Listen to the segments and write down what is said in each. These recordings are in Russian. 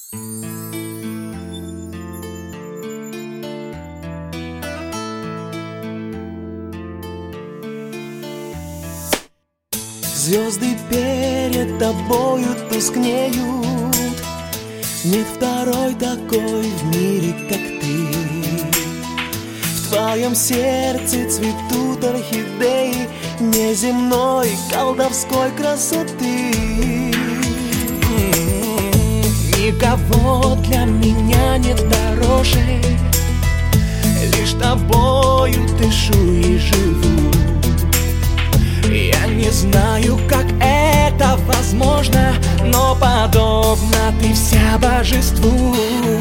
Звезды перед тобою тускнеют, нет второй такой в мире, как ты. В твоем сердце цветут орхидеи неземной колдовской красоты. Никого для меня нет дороже, лишь тобою дышу и живу. Я не знаю, как это возможно, но подобно ты вся божеству.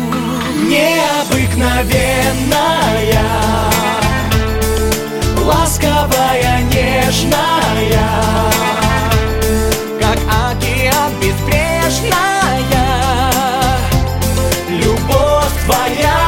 Необыкновенная, ласковая, нежная, как океан безбрежная, любовь твоя.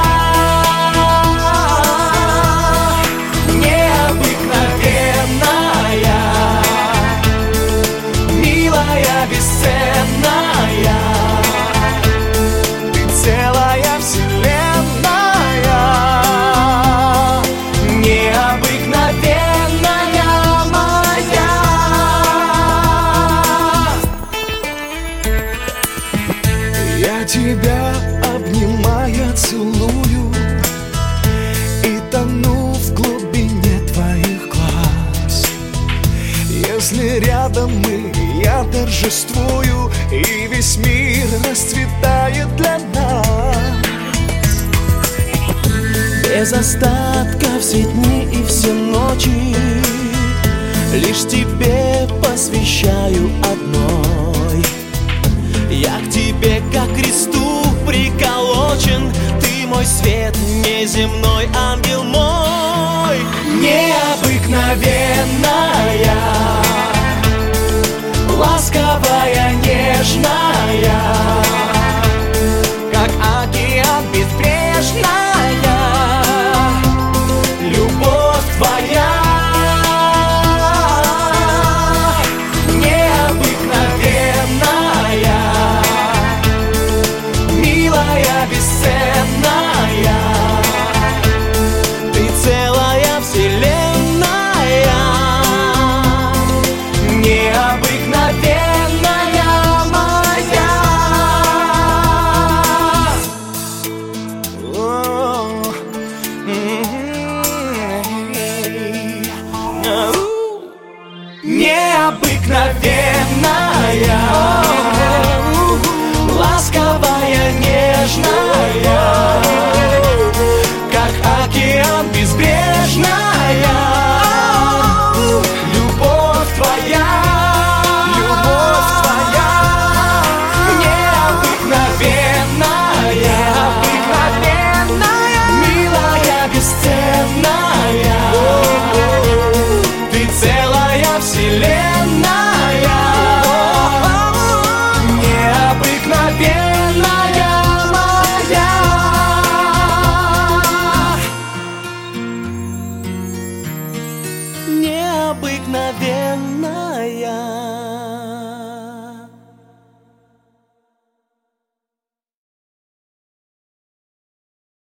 Тебя обнимая целую и тону в глубине твоих глаз. Если рядом мы, я торжествую, и весь мир расцветает для нас. Без остатка все дни и все ночи лишь тебе посвящаю одной. Я к тебе, как к кресту приколочен, ты мой свет, неземной ангел мой. Необыкновенная, ласковая, нежная, как океан безбрежная, любовь твоя. Необыкновенная, ласковая, нежная, как океан безбрежная, любовь твоя, любовь твоя. Необыкновенная, необыкновенная, милая, бесценная, ты целая вселенная. Необыкновенная.